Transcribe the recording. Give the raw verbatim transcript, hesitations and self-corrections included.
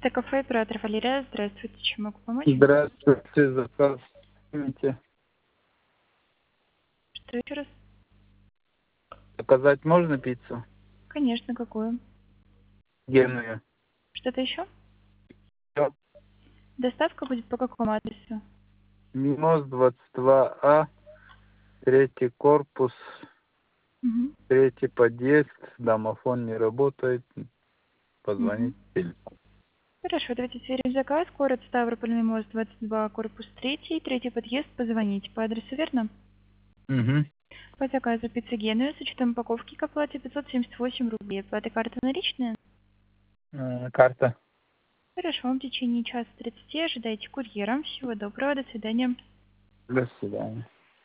Чистое кафе, оператор Валерия. Здравствуйте, чем могу помочь? Здравствуйте, заказ примите. Что еще раз? Заказать можно пиццу? Конечно, какую? Геную. Что-то еще? Всё. Доставка будет по какому адресу? Мимоз двадцать два А, третий корпус, Угу. третий подъезд, домофон не работает, Угу. позвонить. Хорошо, давайте сверим заказ. Город Ставрополь, Мимоз двадцать два, корпус третий, третий подъезд, позвоните по адресу, верно? Угу. По заказу пицца Геную с учетом упаковки к оплате пятьсот семьдесят восемь рублей. Оплата карта наличная? Э, карта. Хорошо, в течение часа тридцати ожидайте курьера. Всего доброго, до свидания. До свидания.